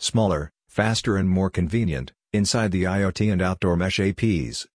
smaller, faster and more convenient, inside the IoT and outdoor mesh APs.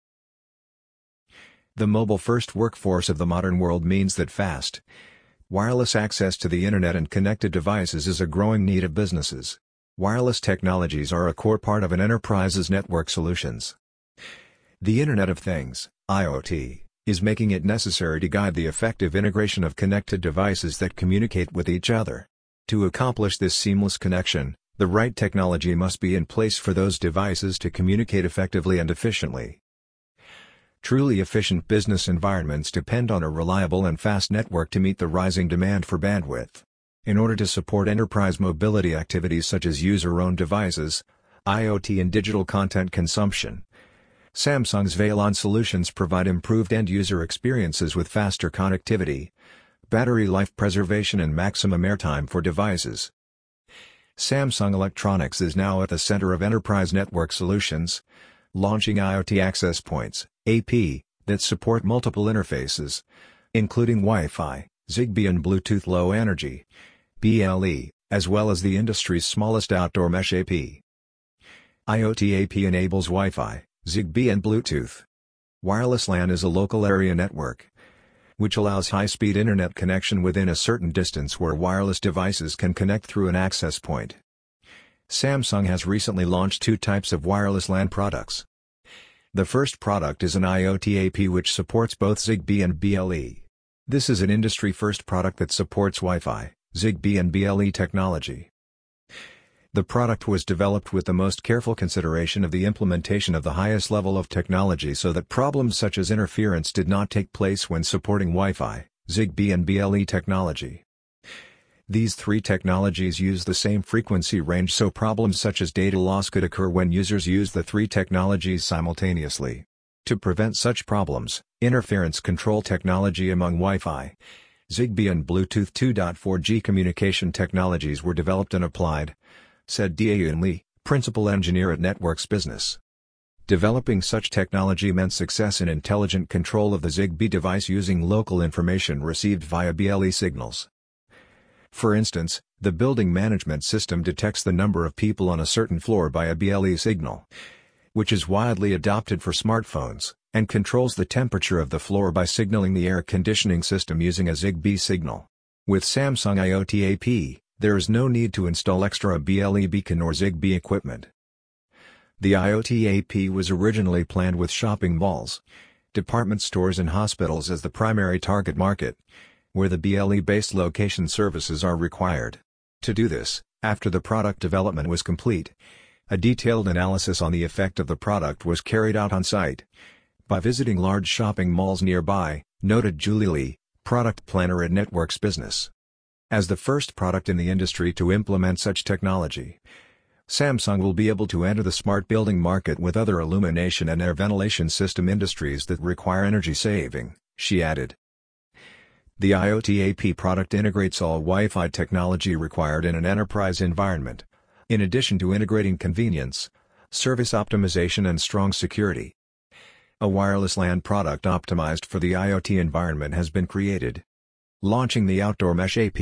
The mobile-first workforce of the modern world means that fast, wireless access to the internet and connected devices is a growing need of businesses. Wireless technologies are a core part of an enterprise's network solutions. The Internet of Things, IoT, is making it necessary to guide the effective integration of connected devices that communicate with each other. To accomplish this seamless connection, the right technology must be in place for those devices to communicate effectively and efficiently. Truly efficient business environments depend on a reliable and fast network to meet the rising demand for bandwidth. In order to support enterprise mobility activities such as user-owned devices, IoT and digital content consumption, Samsung's Valon solutions provide improved end-user experiences with faster connectivity, battery life preservation and maximum airtime for devices. Samsung Electronics is now at the center of enterprise network solutions, launching IoT access points, AP, that support multiple interfaces, including Wi-Fi, Zigbee and Bluetooth Low Energy, BLE, as well as the industry's smallest outdoor mesh AP. IoT AP enables Wi-Fi, Zigbee and Bluetooth. Wireless LAN is a local area network, which allows high-speed internet connection within a certain distance where wireless devices can connect through an access point. Samsung has recently launched two types of wireless LAN products. The first product is an IoT AP which supports both Zigbee and BLE. This is an industry-first product that supports Wi-Fi, Zigbee and BLE technology. The product was developed with the most careful consideration of the implementation of the highest level of technology so that problems such as interference did not take place when supporting Wi-Fi, Zigbee and BLE technology. These three technologies use the same frequency range so problems such as data loss could occur when users use the three technologies simultaneously. To prevent such problems, interference control technology among Wi-Fi, Zigbee and Bluetooth 2.4G communication technologies were developed and applied, said Daeyun Lee, principal engineer at Networks Business. Developing such technology meant success in intelligent control of the Zigbee device using local information received via BLE signals. For instance, the building management system detects the number of people on a certain floor by a BLE signal, which is widely adopted for smartphones, and controls the temperature of the floor by signaling the air conditioning system using a Zigbee signal. With Samsung IoT AP, there is no need to install extra BLE beacon or Zigbee equipment. The IoT AP was originally planned with shopping malls, department stores and hospitals as the primary target market, where the BLE-based location services are required. To do this, after the product development was complete, a detailed analysis on the effect of the product was carried out on site, by visiting large shopping malls nearby, noted Julie Lee, product planner at Networks Business. As the first product in the industry to implement such technology, Samsung will be able to enter the smart building market with other illumination and air ventilation system industries that require energy saving, she added. The IoT AP product integrates all Wi-Fi technology required in an enterprise environment, in addition to integrating convenience, service optimization and strong security. A wireless LAN product optimized for the IoT environment has been created. Launching the Outdoor Mesh AP.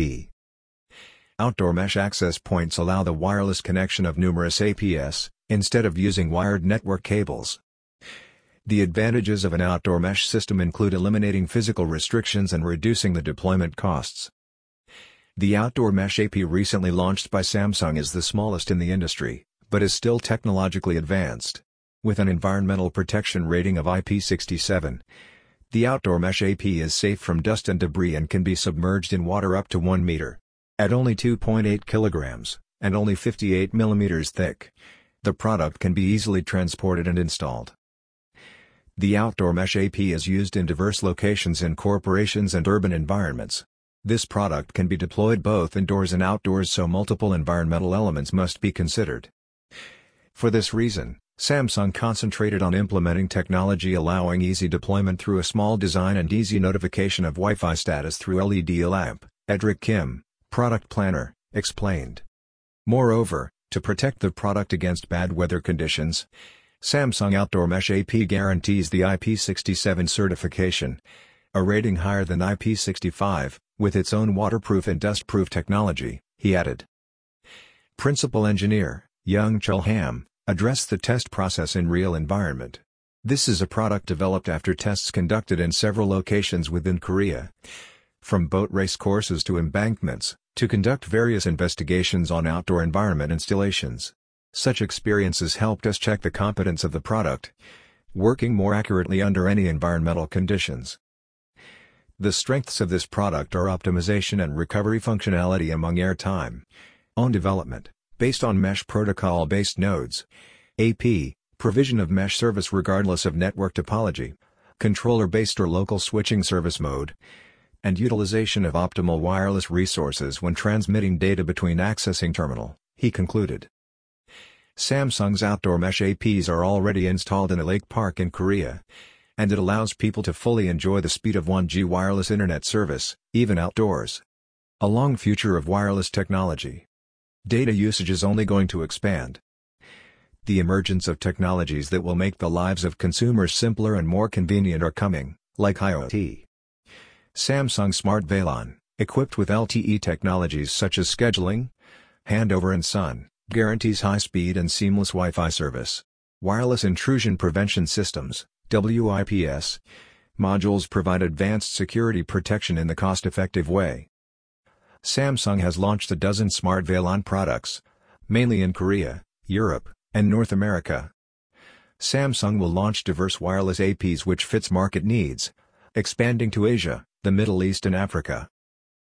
Outdoor mesh access points allow the wireless connection of numerous APs, instead of using wired network cables. The advantages of an outdoor mesh system include eliminating physical restrictions and reducing the deployment costs. The Outdoor Mesh AP recently launched by Samsung is the smallest in the industry, but is still technologically advanced. With an environmental protection rating of IP67, the Outdoor Mesh AP is safe from dust and debris and can be submerged in water up to 1 meter. At only 2.8 kilograms, and only 58 millimeters thick, the product can be easily transported and installed. The Outdoor Mesh AP is used in diverse locations in corporations and urban environments. This product can be deployed both indoors and outdoors, so multiple environmental elements must be considered. For this reason, Samsung concentrated on implementing technology allowing easy deployment through a small design and easy notification of Wi-Fi status through LED lamp, Edric Kim, product planner, explained. Moreover, to protect the product against bad weather conditions, Samsung Outdoor Mesh AP guarantees the IP67 certification, a rating higher than IP65, with its own waterproof and dustproof technology, he added. Principal engineer, Young Chul Ham, addressed the test process in real environment. This is a product developed after tests conducted in several locations within Korea. From boat race courses to embankments, to conduct various investigations on outdoor environment installations. Such experiences helped us check the competence of the product, working more accurately under any environmental conditions. The strengths of this product are optimization and recovery functionality among airtime. On development, based on mesh protocol-based nodes. AP, provision of mesh service regardless of network topology. Controller-based or local switching service mode. And utilization of optimal wireless resources when transmitting data between accessing terminal, he concluded. Samsung's outdoor mesh APs are already installed in a lake park in Korea, and it allows people to fully enjoy the speed of 1G wireless internet service, even outdoors. A long future of wireless technology. Data usage is only going to expand. The emergence of technologies that will make the lives of consumers simpler and more convenient are coming, like IoT. Samsung Smart Valon, equipped with LTE technologies such as scheduling, handover and SUN, guarantees high-speed and seamless Wi-Fi service. Wireless intrusion prevention systems, WIPS, modules provide advanced security protection in the cost-effective way. Samsung has launched a dozen Smart Valon products, mainly in Korea, Europe, and North America. Samsung will launch diverse wireless APs which fits market needs, expanding to Asia, the Middle East and Africa.